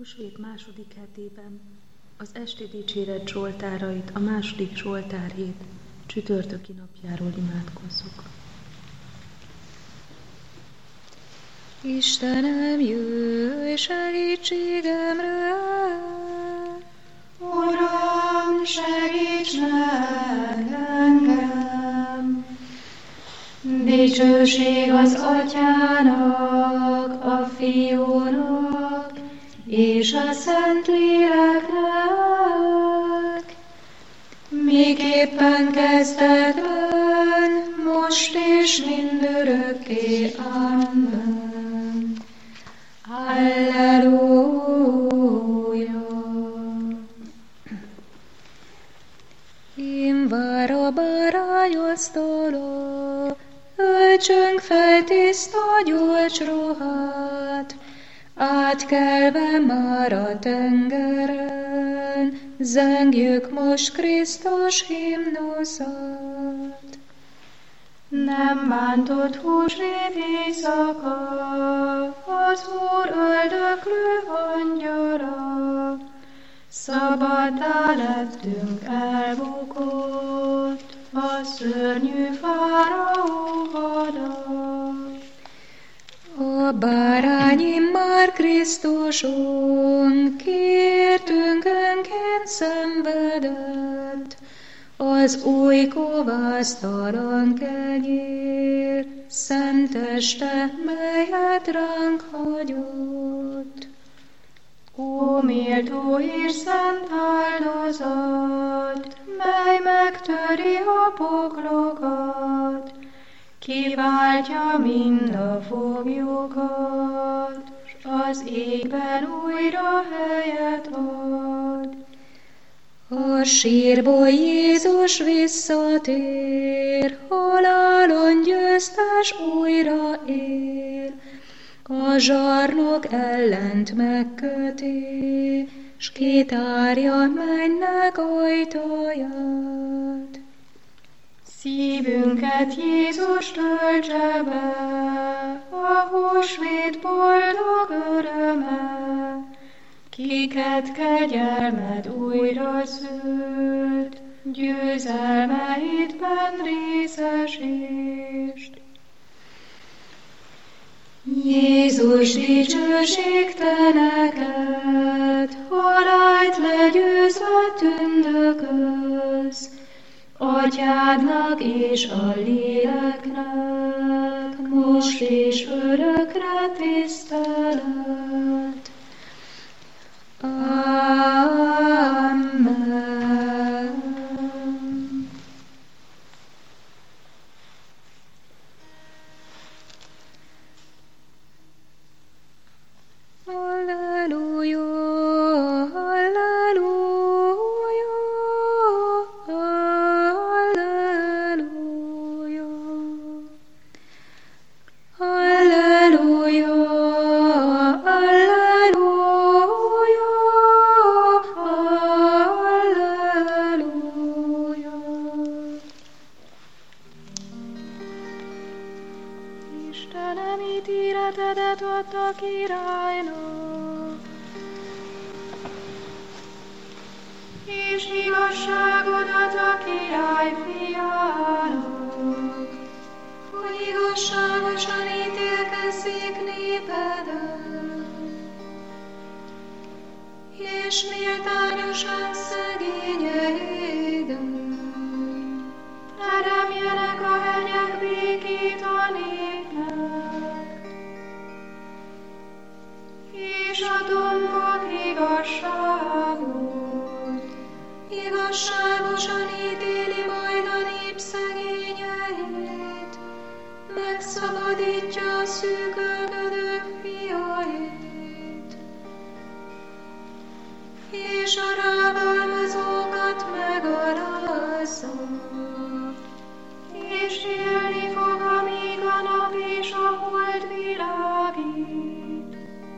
Húsvét második hetében az esti dicséret zsoltárait a második zsoltárhét csütörtöki napjáról imádkozzuk. Istenem, jöjj segítségemre! Uram, segíts meg engem! Dicsőség az Atyának, a Fiúnak és a Szentléleknek, miképpen kezdetben, most és mindörökké. Amen. Halleluja! Én vár a bárányasztala, öltsünk fel tiszta gyolcsruhát, átkelve már a tengeren, zengjük most Krisztus himnuszát. Nem bántott húsvét éjszaka, az Úr öldöklő angyala, szabaddá lettünk elbukott, a szörnyű fáraó hada. A bárány már Krisztuson, kiértünk önként szenvedett, az új kovásztalan kenyér, szent teste, melyet ránk hagyott. Ó, méltó és szent áldozat, mely megtöri a poklokat, kiváltja mind a foglyokat, s az égben újra helyet ad. A sírból Jézus visszatér, halálon győztes újra él, a zsarnok ellent megköti, s kitárja mennek ajtaját. Szívünket Jézus töltse be, a húsvét boldog öröme, kiket kegyelmed újra szült, győzelmeidben részesítsd. Jézus, dicsőség te neked, halált legyőzve tündökölsz, Atyádnak és a Léleknek, most és örökre tisztelet. Amen. Halleluja, halleluja, halleluja. Halleluja, halleluja, halleluja. Istenem, ítéletedet adta királynak, és igazságodat a király fiának, hogy igazságosan ítélkezzék népedet, és méltányosan szegényeidet. Teremjenek a hegyek békét a népnek, és a dombok igazságot. Igazságosan ítéli majd a nép szegényeit, megszabadítja a szűkölködők fiait, és a rágalmazókat megalázza, és élni fog, amíg a nap és a hold világít.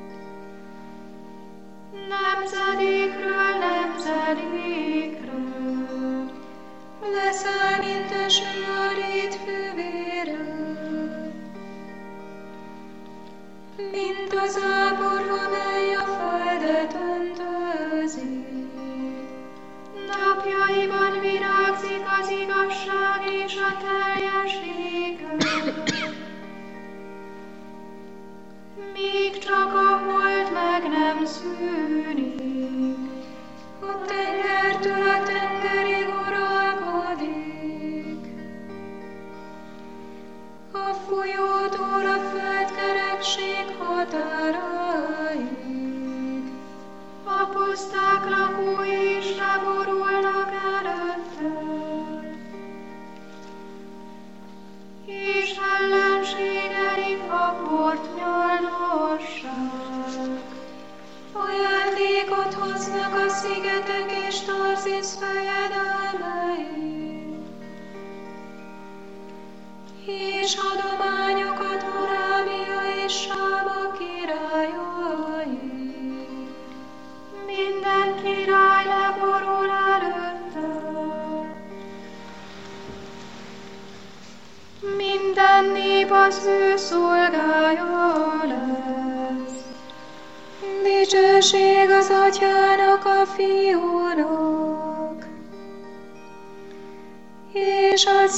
Nemzedékről nemzedékről leszáll, mint eső a rét fűvére, mint az ábor, amely a földön földet öntözi. Napjaiban virágzik az igazság és a teljességed. Míg csak a hold meg nem szűnik, A tengertől a tengerig uralkodik. A folyótól a földkerekség határaig. a puszták lakói is leborulnak előtte, és ellenségei fakort nyalnossák. Ajándékot hoznak a szigetek és Tarzisz fejedelmei, és adományokat Arábia és Sába királyai. Minden király leborul előtte. Minden nép az ő szolgája lesz. Dicsőség az Atyának, a Fiúnak, és a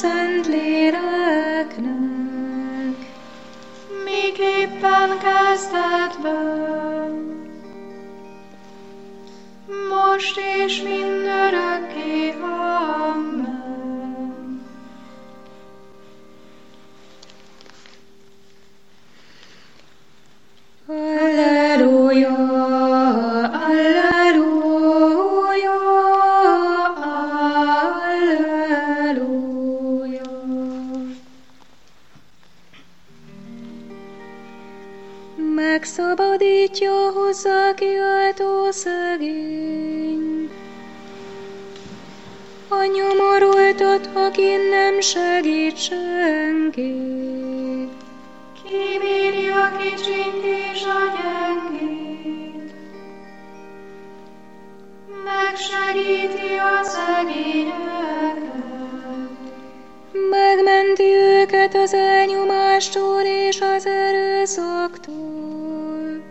Szentléleknek, Miképpen kezdetben, most és mindörökké. Amen. Alleluja, alleluja, alleluja. Megszabadítja, hozzá kiáltó szegény, a nyomorultat, akin nem segít senki. Kibírja a kicsint és a gyengét, megsegíti a szegényeket, Megmenti őket az elnyomástól és az erőszaktól,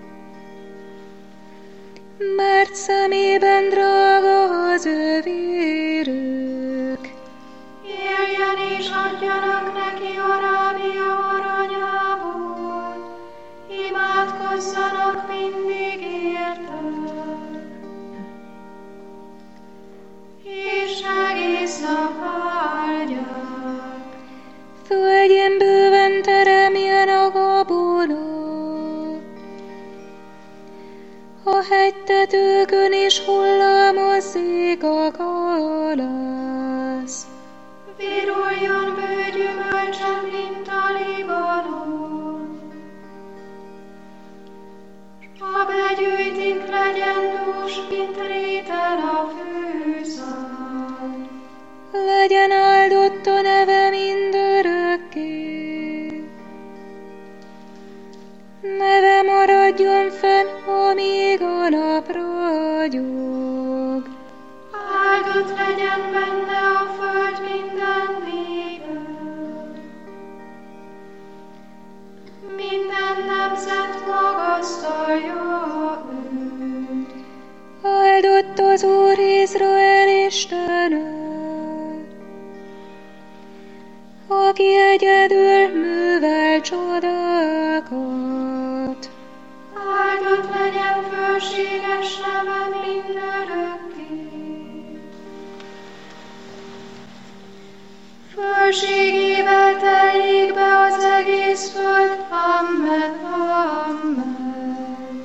mert szemében drága az ő vérük. éljen és adjanak neki Arábia aranyából, imádkozzanak mindig érte, és egész nap áldják. Földjén bőven teremjen a gabona, a hegytetőkön is hullámozzék a galász. Viruljon bőgyümölcsön, mint a Libanon, a begyűjtik legyen dús, mint réten a fűszál. Legyen áldott a neve mindörökké. Neve maradjon fenn, amíg a nap ragyog. Áldott legyen benne a föld minden népe. Minden nemzet magasztalja őt. Áldott az Úr Izrael Istene, aki egyedül művel csodákat. Áldott legyen fölséges neve mindörökké. Fölségével teljék be az egész föld. Amen, amen.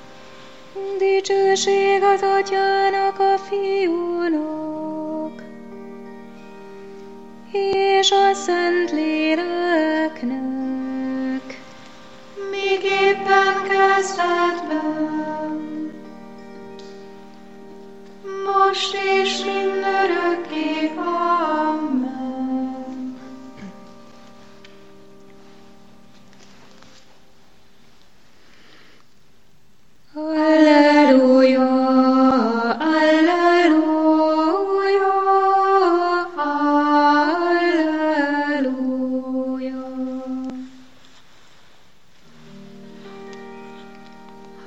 Dicsőség az Atyának, a Fiúnak, és a Szentléleknek, Miképpen kezdetben, most és mindörökké. Amen. Alleluja,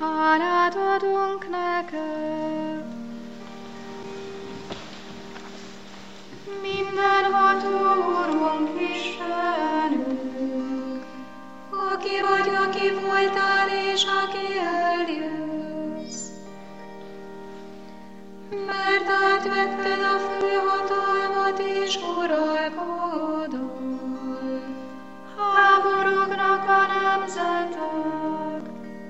hálát adunk neked. Mindenható Urunk Istenünk, aki vagy, aki voltál, és aki eljössz. Mert átvetted a főhatalmat és uralkodol. háborognak a nemzetek,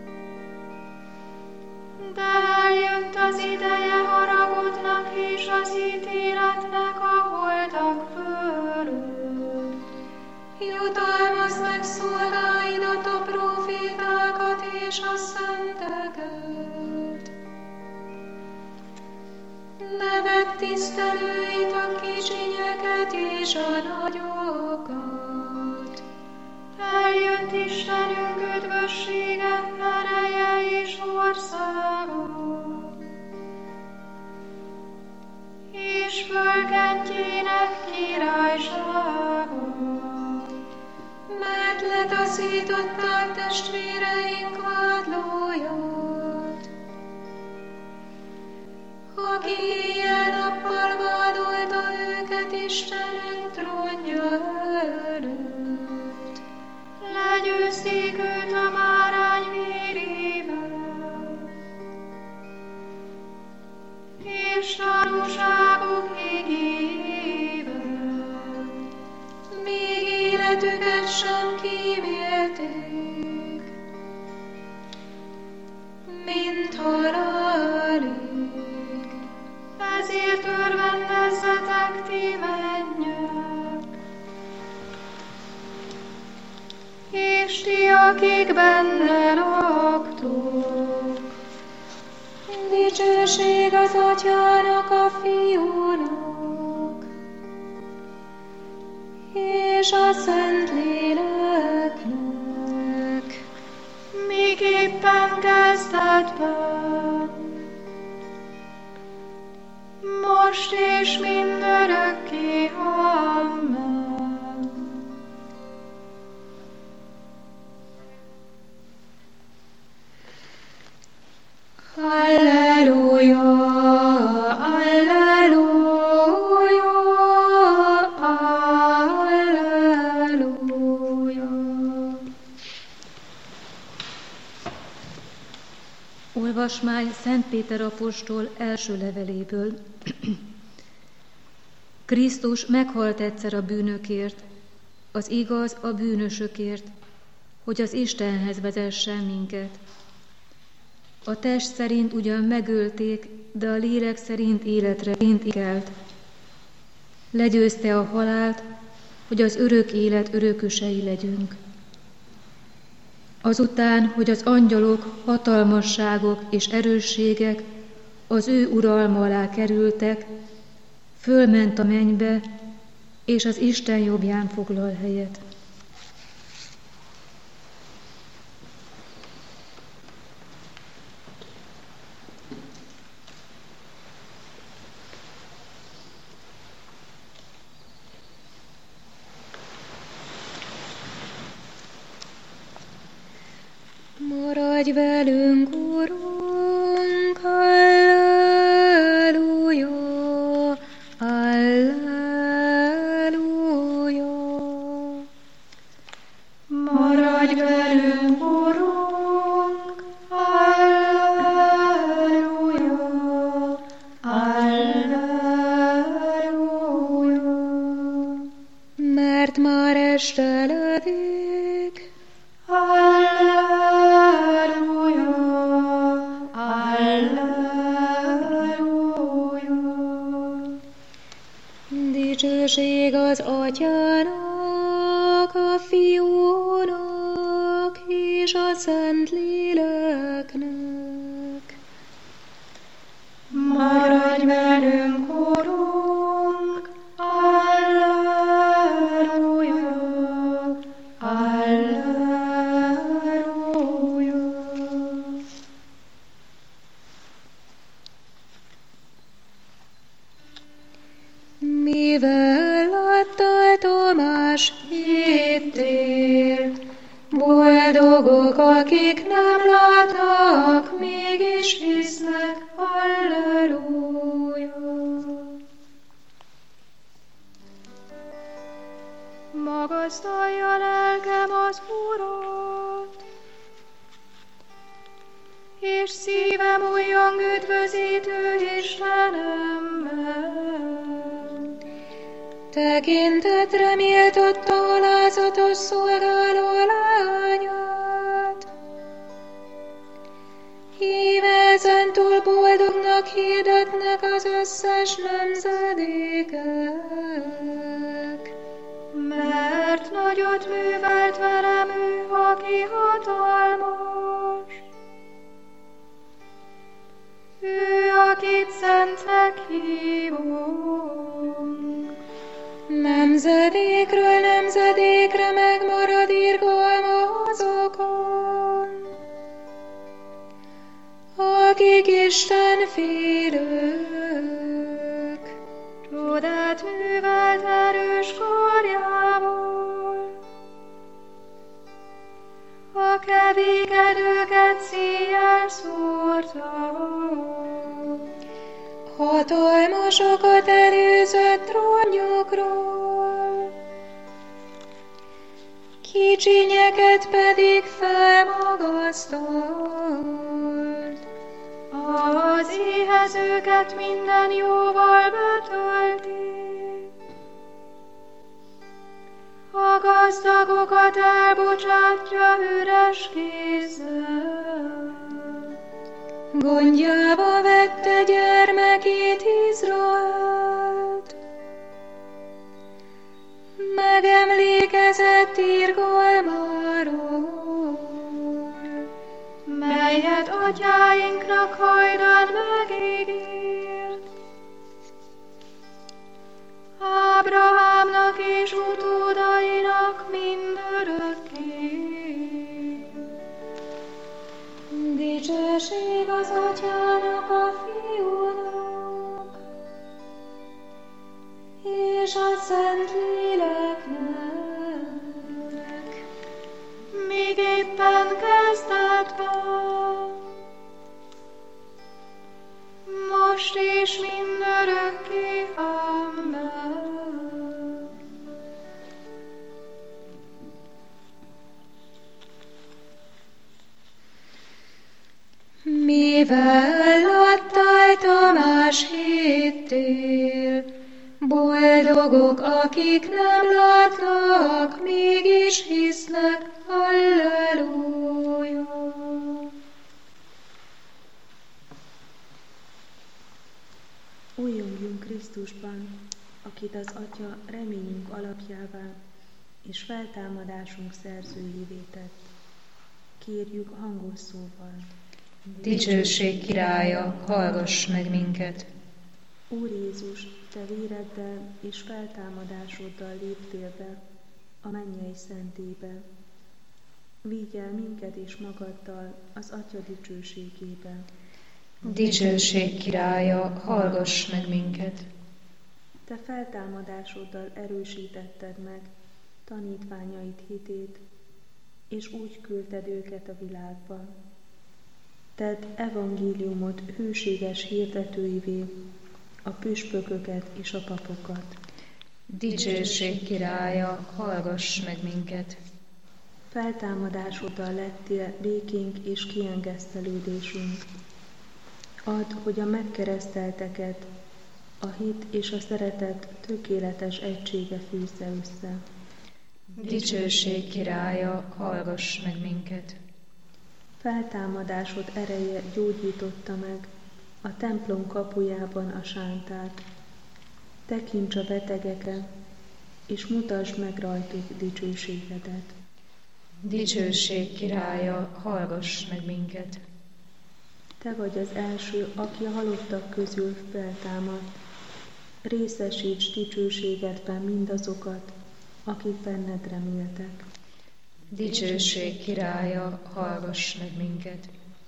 de eljött az ideje haragodnak és az ítéletnek a holtak fölött. Jutalmazd meg szolgáidat, a profétákat és a szenteket. Neved tisztelőit, a kicsinyeket és a nagyokat. Eljött Istenünk üdvössége, ereje és országa, és fölkentjének királysága. Mert letaszították testvéreink vádlóját, aki éjjel-nappal vádolta őket Istenünk trónja előtt. Legyőzték őt a bárány vérével, és tanúságuk igével. Még életüket sem kímélték, mint halálig. Ezért örvendezzetek ti mennyek, és ti, akik benne laktok. Dicsőség az Atyának, a Fiúnak, és a Szentléleknek, Miképpen kezdetben, most és mindörökké. Amen. Alleluja, alleluja, alleluja. Olvasmány Szent Péter apostol első leveléből. Krisztus meghalt egyszer a bűnökért, az igaz a bűnösökért, hogy az Istenhez vezessen minket. A test szerint ugyan megölték, de a lélek szerint életre kelt. Legyőzte a halált, hogy az örök élet örökösei legyünk. Azután, hogy az angyalok, hatalmasságok és erősségek az ő uralma alá kerültek, fölment a mennybe, és az Isten jobbján foglal helyet. Maradj velünk, Urunk, alleluja, alleluja. Maradj velünk, Urunk, alleluja, alleluja. Mert már esteledik, Alleluja, alleluja. dicsőség az Atyának, a Fiúnak és a Szentléleknek. Maradj velünk, Urunk, alleluja, alleluja. Mivel láttál, Tamás, hittél, boldogok, akik nem látnak magasztalja lelkem az Urat, és szívem újjong üdvözítő Istenemben. Tekintetre méltatta alázatos szolgáló lányát. Íme ezentúl boldognak hirdetnek az összes nemzedékek. Mert nagyot művelt velem ő, aki hatalmas. Ő, akit szentnek hívunk. Nemzedékről nemzedékre megmarad irgalma azokon, akik Isten félők. Csodát művelt erős karjával, a kevékedőket szíjjel szórta. Hatalmasokat előzött trónjukról, kicsinyeket pedig felmagasztalt. Az éhezőket minden jóval betölti, a gazdagokat elbocsátja üres kézzel. Gondjába vette gyermekét Izraelt, megemlékezett irgalmáról, melyet atyáinknak hajdan megígért. Ábrahámnak és utódainak mindörökké. Dicsőség az Atyának, a Fiúnak, és a Szentléleknek, Míg éppen kezdetben, most és mindörökké. Amen. Mivel adtál Tamás hittél, boldogok, akik nem látnak, mégis hisznek. Halleluja! Újjongjunk Krisztusban, akit az Atya reményünk alapjává és feltámadásunk szerzőjévé tett. Kérjük hangos szóval. Dicsőség királya, hallgass meg minket! Úr Jézus, te véreddel és feltámadásoddal léptél be a mennyei szentébe. Vigy el minket és magaddal az Atya dicsőségébe. Dicsőség királya, hallgass meg minket! Te feltámadásoddal erősítetted meg tanítványaid hitét, és úgy küldted őket a világba. Tedd evangéliumot hűséges hirdetőivé, a püspököket és a papokat. Dicsőség királya, hallgass meg minket! Feltámadásoddal lettél békénk és kiengesztelődésünk. Add, hogy a megkeresztelteket a hit és a szeretet tökéletes egysége fűzze össze. Dicsőség királya, hallgass meg minket! Feltámadásod ereje gyógyította meg a templom kapujában a sántát. Tekints a betegekre, és mutasd meg rajtuk dicsőségedet. Dicsőség királya, hallgass meg minket! Te vagy az első, aki a halottak közül feltámad. Részesíts dicsőségedben mindazokat, akik benned reméltek. Dicsőség királya, hallgass meg minket!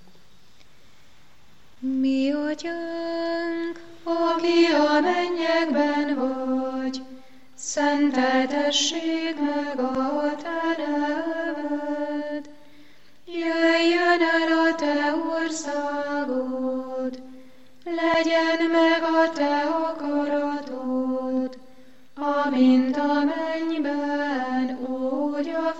Mi Atyánk, aki a mennyekben vagy, szenteltessék meg a te neved. Jöjjön el a te országod, legyen meg a te akaratod, amint a mennyben,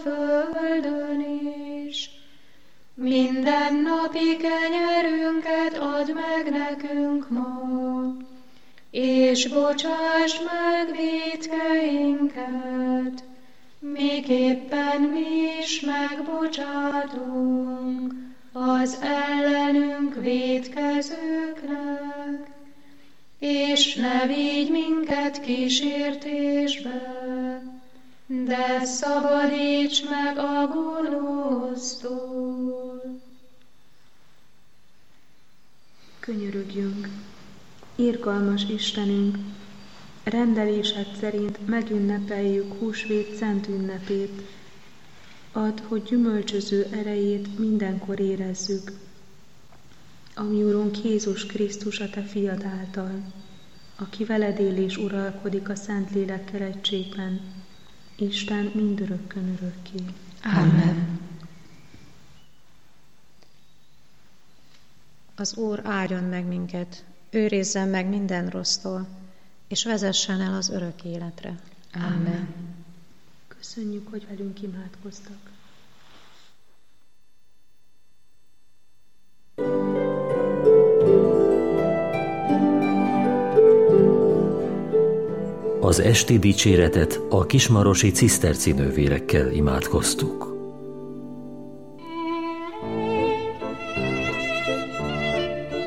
földön is. Mindennapi kenyerünket add meg nekünk ma, és bocsásd meg vétkeinket, miképpen mi is megbocsátunk az ellenünk vétkezőknek, és ne vigy minket kísértésbe, de szabadíts meg a gonosztól. Könyörögjünk, irgalmas Istenünk, rendelésed szerint megünnepeljük húsvét szent ünnepét. Add, hogy gyümölcsöző erejét mindenkor érezzük, ami Urunk Jézus Krisztus a Te fiad által, aki veled él és uralkodik a Szentlélekkel egységben, Isten mindörökkön örökké. Amen. Az Úr áldjon meg minket, őrizzen meg minden rossztól, és vezessen el az örök életre. Amen. Köszönjük, hogy velünk imádkoztak. Az esti dicséretet a kismarosi ciszterci nővérekkel imádkoztuk.